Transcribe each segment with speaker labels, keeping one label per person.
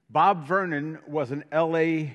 Speaker 1: Bob Vernon was an LA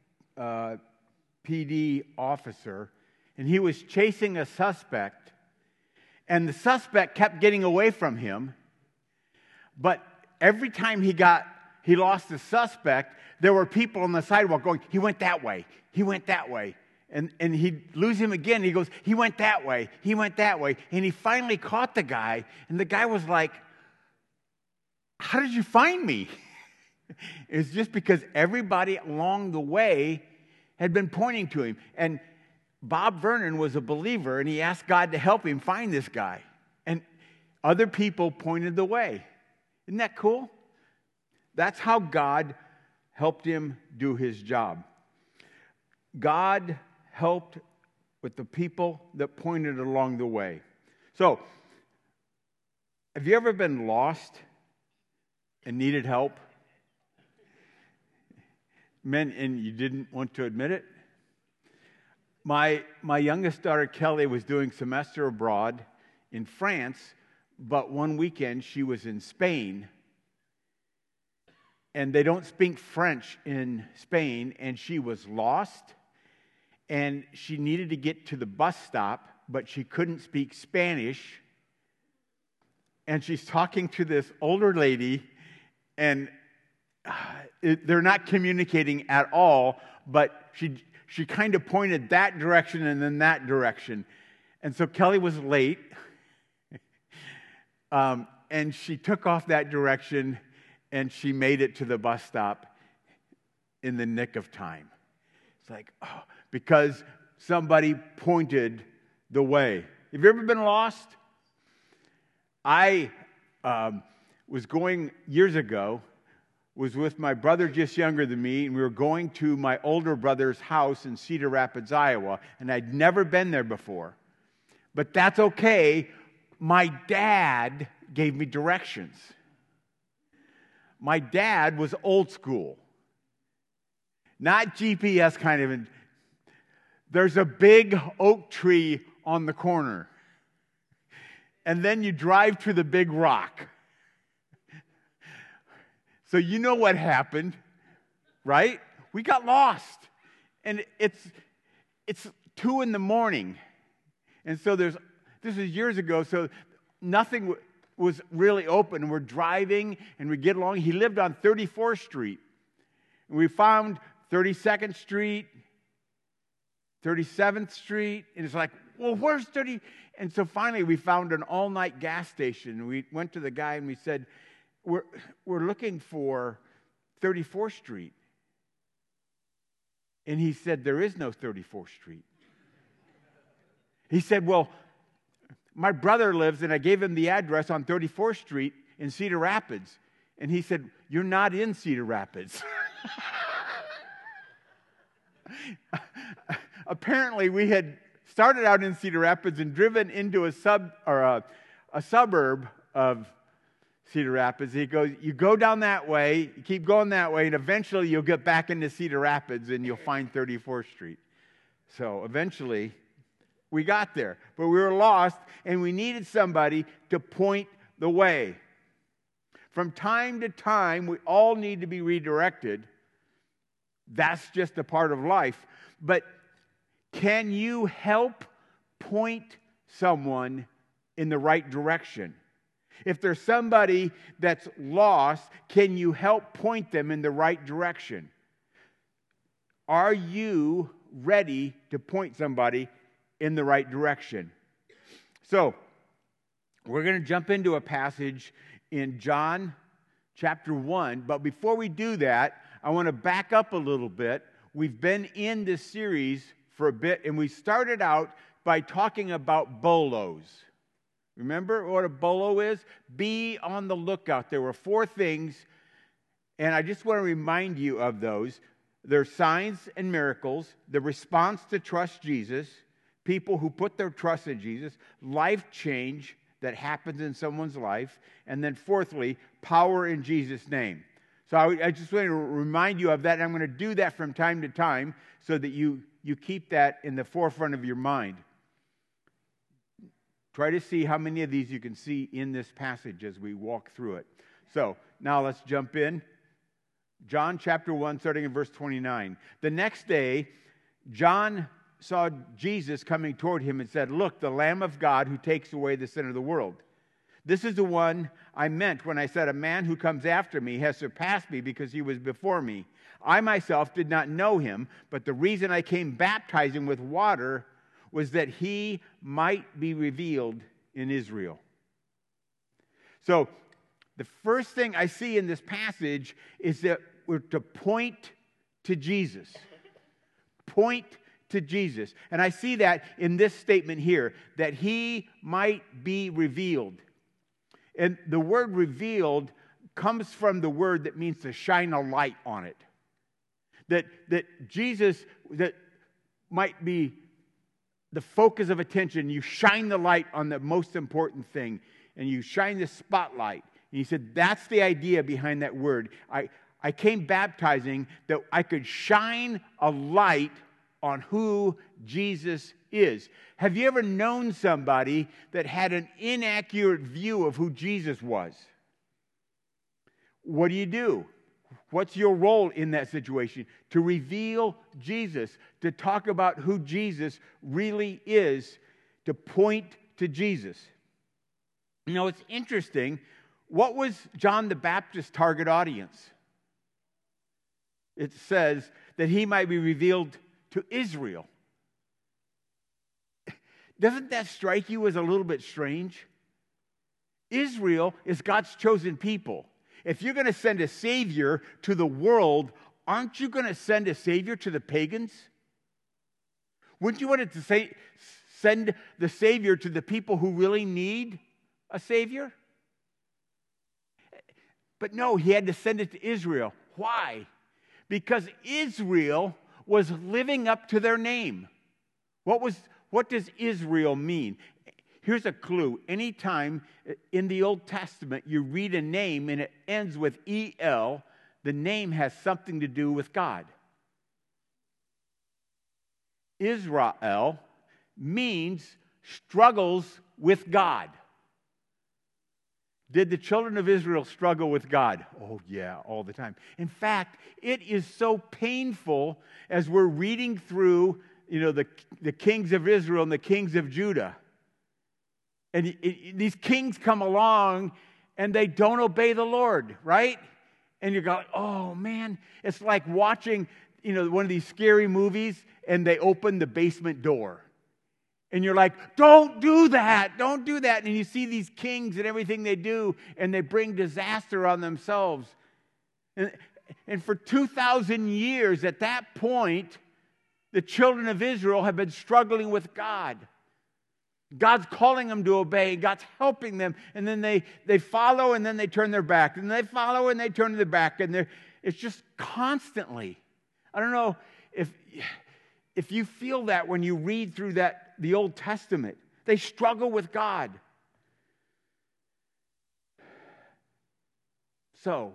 Speaker 1: PD officer, and he was chasing a suspect, and the suspect kept getting away from him, but every time he lost the suspect, there were people on the sidewalk going, he went that way, he went that way. And he'd lose him again. He goes, he went that way, he went that way. And he finally caught the guy, and the guy was like, how did you find me? It's just because everybody along the way had been pointing to him. And Bob Vernon was a believer, and he asked God to help him find this guy. And other people pointed the way. Isn't that cool? That's how God helped him do his job. God helped with the people that pointed along the way. So, have you ever been lost and needed help? And you didn't want to admit it? My youngest daughter, Kelly, was doing semester abroad in France, but one weekend she was in Spain. And they don't speak French in Spain, and she was lost. And she needed to get to the bus stop, but she couldn't speak Spanish. And she's talking to this older lady, and they're not communicating at all, but she kind of pointed that direction and then that direction. And so Kelly was late, and she took off that direction, and she made it to the bus stop in the nick of time. It's like, oh, because somebody pointed the way. Have you ever been lost? I was going years ago, was with my brother just younger than me, and we were going to my older brother's house in Cedar Rapids, Iowa, and I'd never been there before. But that's okay. My dad gave me directions. My dad was old school. Not GPS kind of. There's a big oak tree on the corner. And then you drive to the big rock. So you know what happened, right? We got lost. And it's 2 a.m. And so this is years ago, so nothing was really open. And we're driving, and we get along. He lived on 34th Street. And we found 32nd Street, 37th Street, and it's like, well, where's 30? And so finally we found an all-night gas station. We went to the guy and we said, we're looking for 34th Street. And he said, there is no 34th Street. He said, well, my brother lives, and I gave him the address on 34th Street in Cedar Rapids. And he said, you're not in Cedar Rapids. Apparently, we had started out in Cedar Rapids and driven into a suburb of Cedar Rapids. He goes, you go down that way, you keep going that way, and eventually you'll get back into Cedar Rapids and you'll find 34th Street. So eventually, we got there. But we were lost, and we needed somebody to point the way. From time to time, we all need to be redirected. That's just a part of life. But can you help point someone in the right direction? If there's somebody that's lost, can you help point them in the right direction? Are you ready to point somebody in the right direction? So, we're going to jump into a passage in John chapter 1. But before we do that, I want to back up a little bit. We've been in this series for a bit, and we started out by talking about bolos. Remember what a bolo is? Be on the lookout. There were 4 things, and I just want to remind you of those. There's signs and miracles, the response to trust Jesus, people who put their trust in Jesus, life change that happens in someone's life, and then fourthly, power in Jesus' name. So I just want to remind you of that, and I'm going to do that from time to time so that you keep that in the forefront of your mind. Try to see how many of these you can see in this passage as we walk through it. So now let's jump in. John chapter 1, starting in verse 29. The next day, John saw Jesus coming toward him and said, "Look, the Lamb of God who takes away the sin of the world. This is the one I meant when I said, a man who comes after me has surpassed me because he was before me. I myself did not know him, but the reason I came baptizing with water was that he might be revealed in Israel." So, the first thing I see in this passage is that we're to point to Jesus. Point to Jesus. And I see that in this statement here, that he might be revealed. And the word revealed comes from the word that means to shine a light on it. That Jesus, that might be the focus of attention. You shine the light on the most important thing. And you shine the spotlight. And he said, that's the idea behind that word. I came baptizing that I could shine a light on who Jesus is. Have you ever known somebody that had an inaccurate view of who Jesus was? What do? What's your role in that situation? To reveal Jesus, to talk about who Jesus really is, to point to Jesus. You know, it's interesting. What was John the Baptist's target audience? It says that he might be revealed to Israel. Doesn't that strike you as a little bit strange? Israel is God's chosen people. If you're going to send a Savior to the world, aren't you going to send a Savior to the pagans? Wouldn't you want to send the Savior to the people who really need a Savior? But no, he had to send it to Israel. Why? Because Israel was living up to their name. What does Israel mean? Here's a clue. Anytime in the Old Testament you read a name and it ends with E-L, the name has something to do with God. Israel means struggles with God. Did the children of Israel struggle with God? Oh, yeah, all the time. In fact, it is so painful as we're reading through, the kings of Israel and the kings of Judah. And these kings come along and they don't obey the Lord, right? And you're going, oh, man. It's like watching, one of these scary movies and they open the basement door. And you're like, don't do that. Don't do that. And you see these kings and everything they do, and they bring disaster on themselves. And for 2,000 years at that point, the children of Israel have been struggling with God. God's calling them to obey. God's helping them. And then they follow, and then they turn their back. And they follow, and they turn their back. And it's just constantly. I don't know if you feel that when you read through the Old Testament. They struggle with God. So,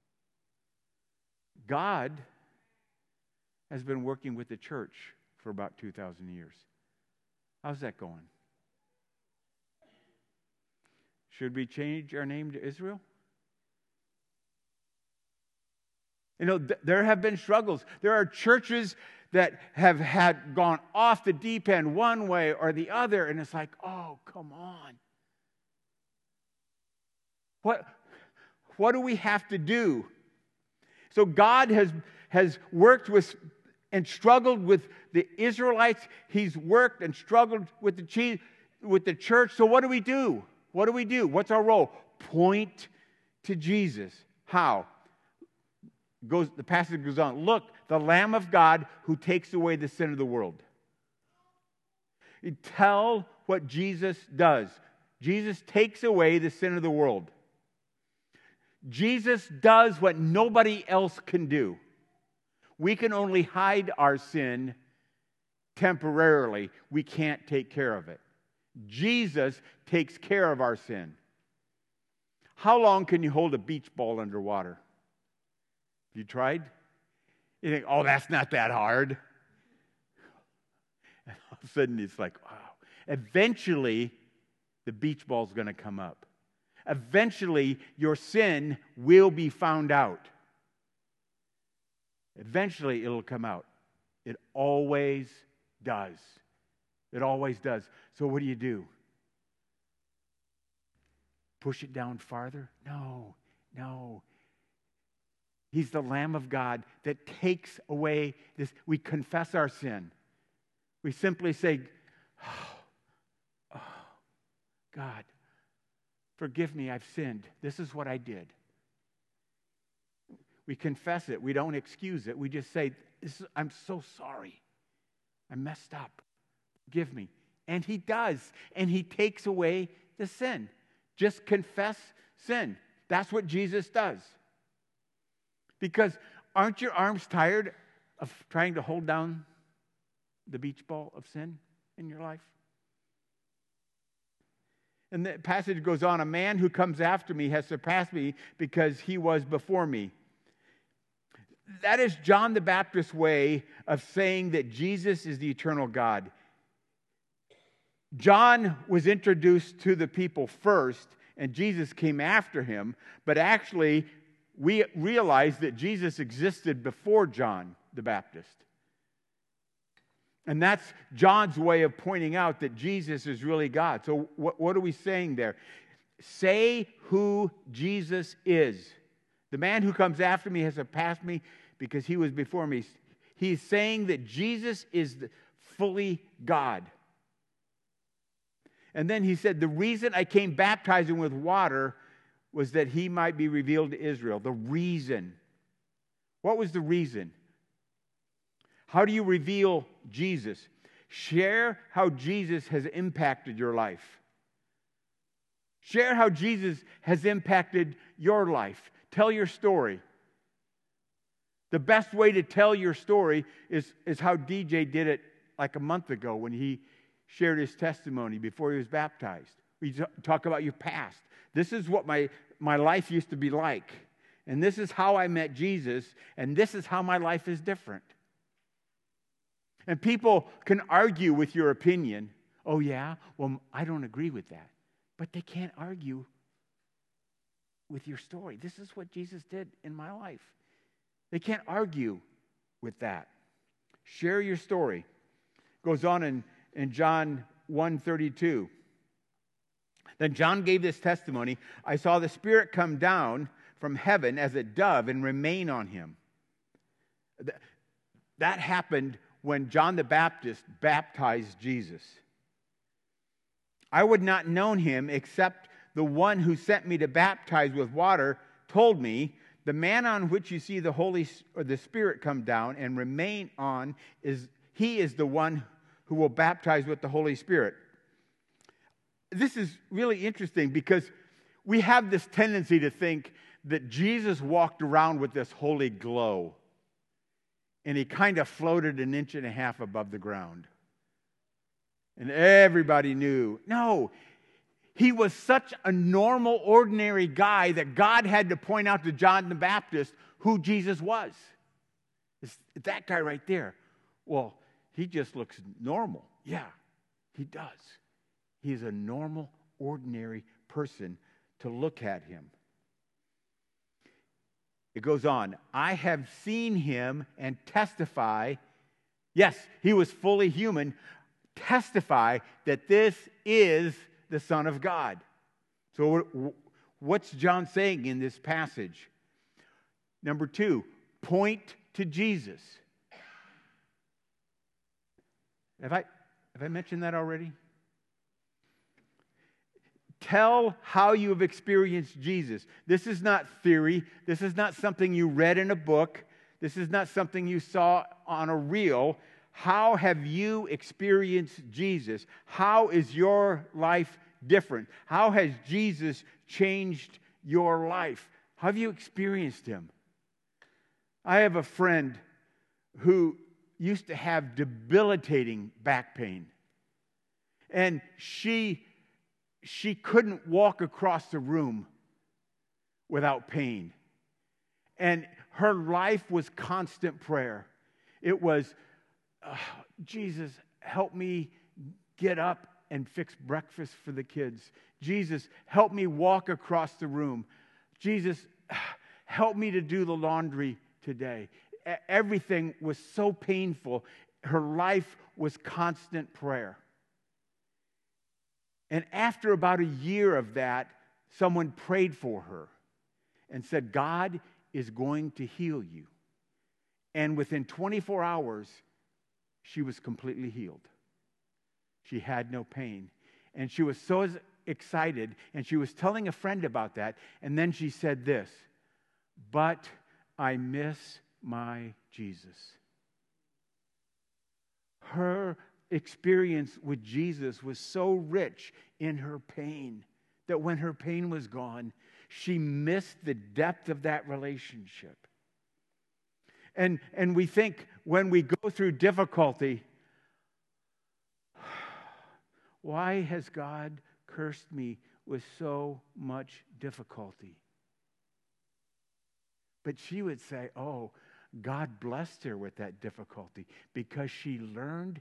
Speaker 1: God has been working with the church for about 2,000 years. How's that going? Should we change our name to Israel? There have been struggles. There are churches that have had gone off the deep end one way or the other, and it's like, oh, come on. What do we have to do? So God has worked with and struggled with the Israelites. He's worked and struggled with the church. So what do we do? What do we do? What's our role? Point to Jesus. How? The passage goes on. Look, the Lamb of God who takes away the sin of the world. Tell what Jesus does. Jesus takes away the sin of the world. Jesus does what nobody else can do. We can only hide our sin temporarily. We can't take care of it. Jesus takes care of our sin. How long can you hold a beach ball underwater? You tried? You think, oh, that's not that hard. And all of a sudden, it's like, wow. Eventually, the beach ball's going to come up. Eventually, your sin will be found out. Eventually, it'll come out. It always does. It always does. So what do? Push it down farther? No. He's the Lamb of God that takes away this. We confess our sin. We simply say, oh, God, forgive me, I've sinned. This is what I did. We confess it. We don't excuse it. We just say, I'm so sorry. I messed up. Forgive me. And He does. And He takes away the sin. Just confess sin. That's what Jesus does. Because aren't your arms tired of trying to hold down the beach ball of sin in your life? And the passage goes on, a man who comes after me has surpassed me because he was before me. That is John the Baptist's way of saying that Jesus is the eternal God. John was introduced to the people first, and Jesus came after him, but actually we realize that Jesus existed before John the Baptist. And that's John's way of pointing out that Jesus is really God. So what are we saying there? Say who Jesus is. The man who comes after me has surpassed me because he was before me. He's saying that Jesus is fully God. And then he said, the reason I came baptizing with water was that he might be revealed to Israel. The reason. What was the reason? How do you reveal Jesus? Share how Jesus has impacted your life. Share how Jesus has impacted your life. Tell your story. The best way to tell your story is how DJ did it like a month ago when he shared his testimony before he was baptized. We talk about your past. This is what my life used to be like. And this is how I met Jesus. And this is how my life is different. And people can argue with your opinion. Oh, yeah? Well, I don't agree with that. But they can't argue with your story. This is what Jesus did in my life. They can't argue with that. Share your story. Goes on in John 1:32. Then John gave this testimony. I saw the Spirit come down from heaven as a dove and remain on him. That happened when John the Baptist baptized Jesus. I would not known him except the one who sent me to baptize with water told me, the man on which you see the Spirit come down and remain on is the one who will baptize with the Holy Spirit. This is really interesting because we have this tendency to think that Jesus walked around with this holy glow and he kind of floated 1.5 inches above the ground. And everybody knew. No, he was such a normal, ordinary guy that God had to point out to John the Baptist who Jesus was. It's that guy right there. Well, he just looks normal. Yeah, he does. He's a normal, ordinary person to look at him. It goes on. I have seen him and testify. Yes, he was fully human. Testify that this is the Son of God. So what's John saying in this passage? Number 2, point to Jesus. Have I mentioned that already? Tell how you have experienced Jesus. This is not theory. This is not something you read in a book. This is not something you saw on a reel. How have you experienced Jesus? How is your life different? How has Jesus changed your life? How have you experienced him? I have a friend who used to have debilitating back pain. And she couldn't walk across the room without pain. And her life was constant prayer. It was, Jesus, help me get up and fix breakfast for the kids. Jesus, help me walk across the room. Jesus, help me to do the laundry today. everything was so painful. Her life was constant prayer. And after about a year of that, someone prayed for her and said, God is going to heal you. And within 24 hours, she was completely healed. She had no pain. And she was so excited, and she was telling a friend about that. And then she said this, but I miss my Jesus. Her experience with Jesus was so rich in her pain that when her pain was gone, she missed the depth of that relationship. And we think when we go through difficulty, why has God cursed me with so much difficulty? But she would say, oh, God blessed her with that difficulty because she learned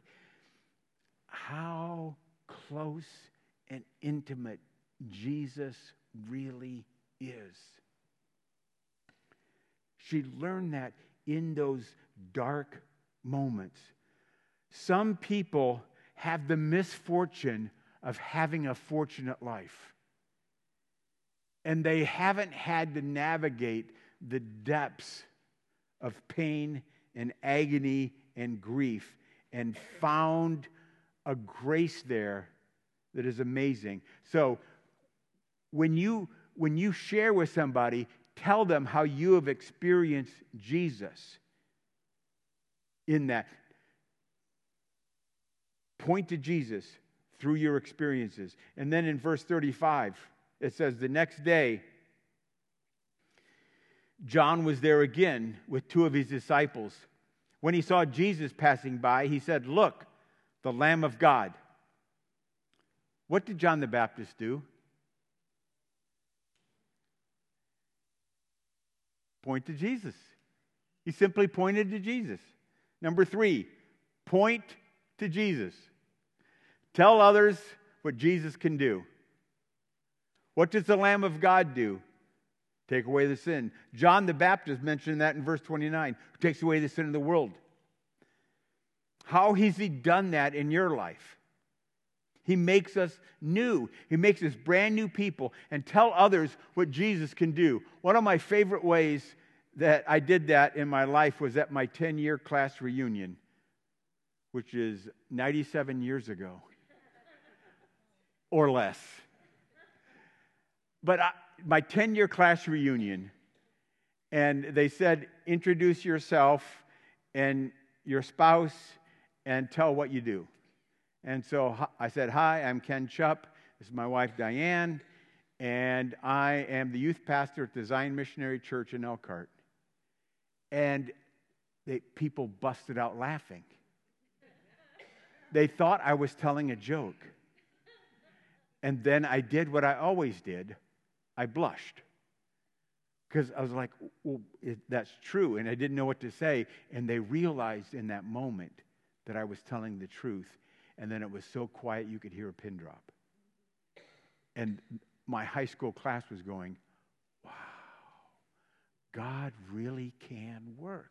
Speaker 1: how close and intimate Jesus really is. She learned that in those dark moments. Some people have the misfortune of having a fortunate life, and they haven't had to navigate the depths of pain and agony and grief and found a grace there that is amazing. So when you share with somebody, tell them how you have experienced Jesus in that. Point to Jesus through your experiences. And then in verse 35, it says, the next day, John was there again with two of his disciples. When he saw Jesus passing by, he said, look, the Lamb of God. What did John the Baptist do? Point to Jesus. He simply pointed to Jesus. Number 3, point to Jesus. Tell others what Jesus can do. What does the Lamb of God do? Take away the sin. John the Baptist mentioned that in verse 29. Who takes away the sin of the world. How has he done that in your life? He makes us new. He makes us brand new people. And tell others what Jesus can do. One of my favorite ways that I did that in my life was at my 10-year class reunion, which is 97 years ago. Or less. But my 10-year class reunion, and they said, introduce yourself and your spouse and tell what you do. And so I said, hi, I'm Ken Chupp. This is my wife, Diane, and I am the youth pastor at the Zion Missionary Church in Elkhart. And people busted out laughing. They thought I was telling a joke. And then I did what I always did. I blushed. Because I was like, well, that's true. And I didn't know what to say. And they realized in that moment that I was telling the truth. And then it was so quiet you could hear a pin drop. And my high school class was going, wow, God really can work.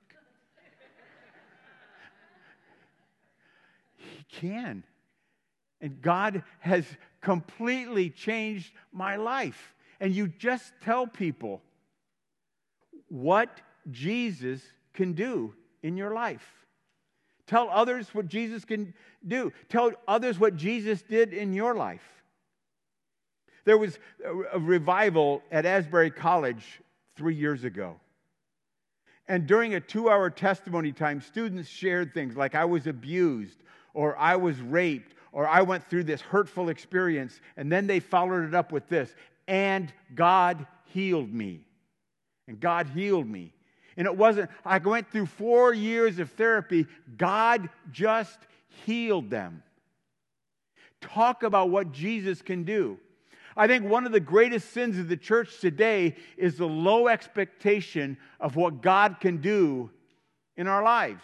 Speaker 1: He can. And God has completely changed my life. And you just tell people what Jesus can do in your life. Tell others what Jesus can do. Tell others what Jesus did in your life. There was a revival at Asbury College 3 years ago. And during a 2-hour testimony time, students shared things like I was abused, or I was raped, or I went through this hurtful experience. And then they followed it up with this, and God healed me. And God healed me. And it wasn't, I went through 4 years of therapy. God just healed them. Talk about what Jesus can do. I think one of the greatest sins of the church today is the low expectation of what God can do in our lives.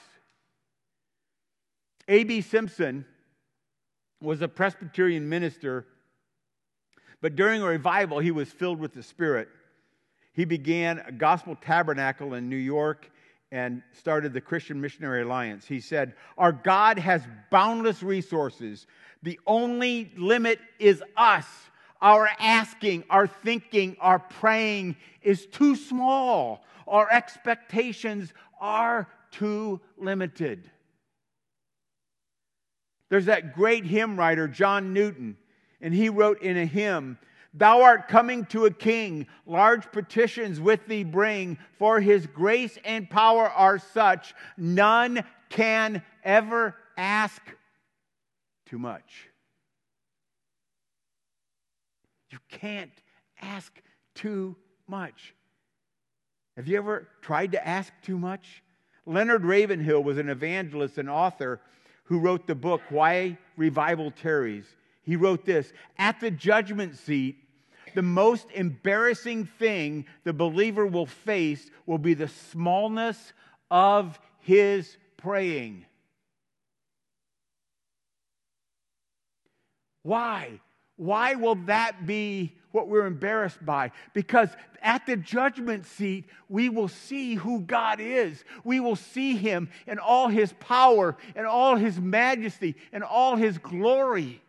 Speaker 1: A.B. Simpson was a Presbyterian minister, but during a revival, he was filled with the Spirit. He began a gospel tabernacle in New York, and started the Christian Missionary Alliance. He said, "Our God has boundless resources. The only limit is us. Our asking, our thinking, our praying is too small. Our expectations are too limited." There's that great hymn writer, John Newton, and he wrote in a hymn, "Thou art coming to a king, large petitions with thee bring, for his grace and power are such, none can ever ask too much." You can't ask too much. Have you ever tried to ask too much? Leonard Ravenhill was an evangelist and author who wrote the book, Why Revival Tarries. He wrote this: "At the judgment seat, the most embarrassing thing the believer will face will be the smallness of his praying." Why? Why will that be what we're embarrassed by? Because at the judgment seat, we will see who God is. We will see Him in all His power and all His majesty and all His glory.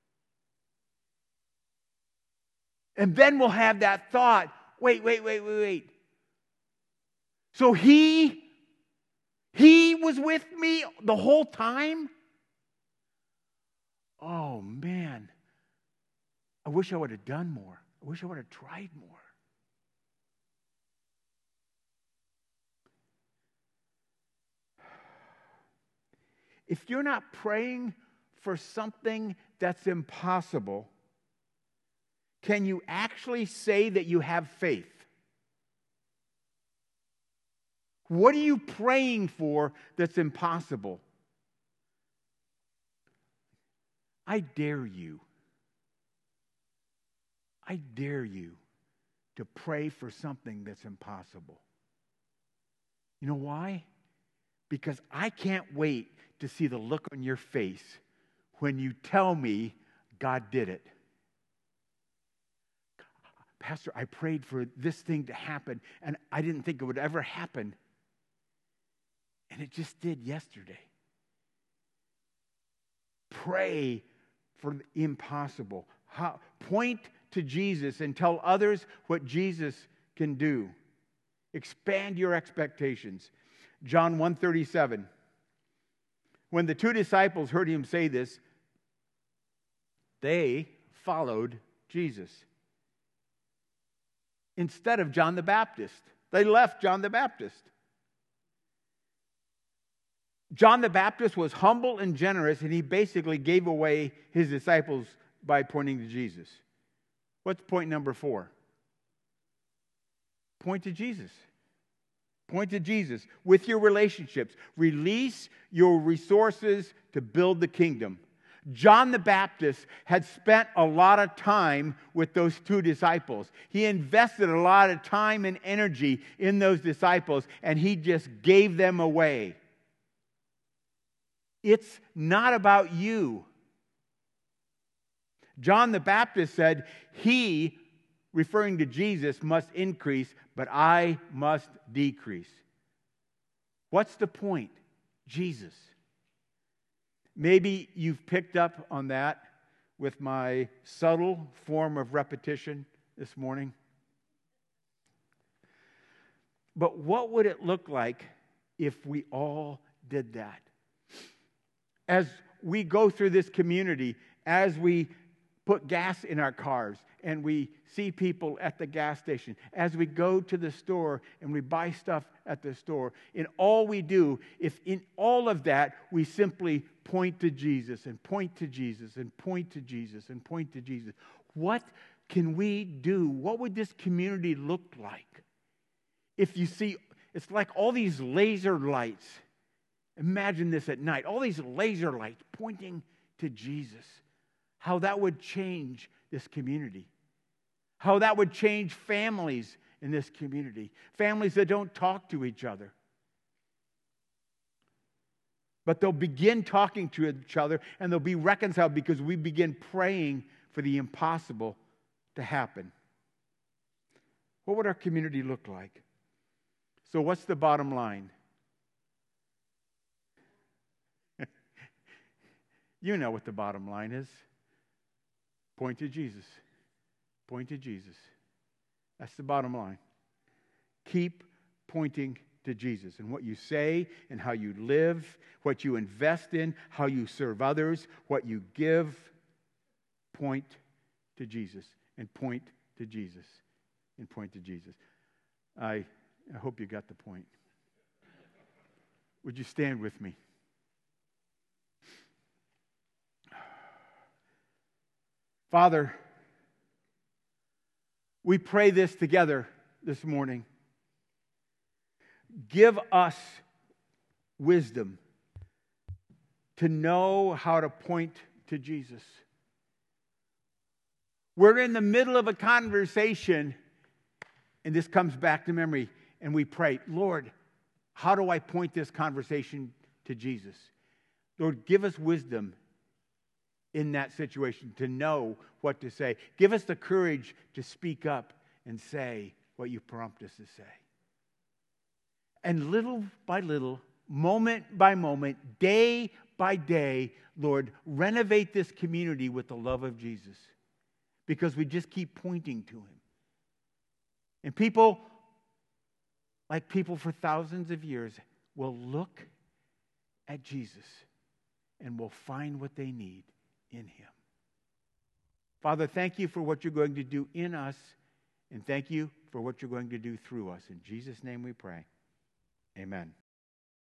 Speaker 1: And then we'll have that thought, wait. So He was with me the whole time? Oh, man. I wish I would have done more. I wish I would have tried more. If you're not praying for something that's impossible, can you actually say that you have faith? What are you praying for that's impossible? I dare you to pray for something that's impossible. You know why? Because I can't wait to see the look on your face when you tell me God did it. Pastor, I prayed for this thing to happen, and I didn't think it would ever happen. And it just did yesterday. Pray for the impossible. Point to Jesus and tell others what Jesus can do. Expand your expectations. John 1:37. When the two disciples heard him say this, they followed Jesus instead of John the Baptist. They left John the Baptist. John the Baptist was humble and generous, and he basically gave away his disciples by pointing to Jesus. What's point number 4? Point to Jesus. Point to Jesus with your relationships. Release your resources to build the kingdom. John the Baptist had spent a lot of time with those two disciples. He invested a lot of time and energy in those disciples, and he just gave them away. It's not about you. John the Baptist said, "He," referring to Jesus, "must increase, but I must decrease." What's the point? Jesus. Maybe you've picked up on that with my subtle form of repetition this morning. But what would it look like if we all did that? As we go through this community, as we put gas in our cars and we see people at the gas station, as we go to the store and we buy stuff at the store, in all we do, if in all of that we simply point to Jesus and point to Jesus and point to Jesus and point to Jesus, what can we do? What would this community look like? If you see, it's like all these laser lights. Imagine this at night. All these laser lights pointing to Jesus. How that would change this community. How that would change families in this community. Families that don't talk to each other. But they'll begin talking to each other and they'll be reconciled because we begin praying for the impossible to happen. What would our community look like? So what's the bottom line? You know what the bottom line is. Point to Jesus. Point to Jesus. That's the bottom line. Keep pointing to Jesus. And what you say and how you live, what you invest in, how you serve others, what you give, point to Jesus. And point to Jesus. And point to Jesus. I hope you got the point. Would you stand with me? Father, we pray this together this morning. Give us wisdom to know how to point to Jesus. We're in the middle of a conversation, and this comes back to memory, and we pray, Lord, how do I point this conversation to Jesus? Lord, give us wisdom in that situation to know what to say. Give us the courage to speak up and say what you prompt us to say. And little by little, moment by moment, day by day, Lord, renovate this community with the love of Jesus, because we just keep pointing to him. And people, like people for thousands of years, will look at Jesus and will find what they need in him. Father, thank you for what you're going to do in us, and thank you for what you're going to do through us. In Jesus' name we pray. Amen.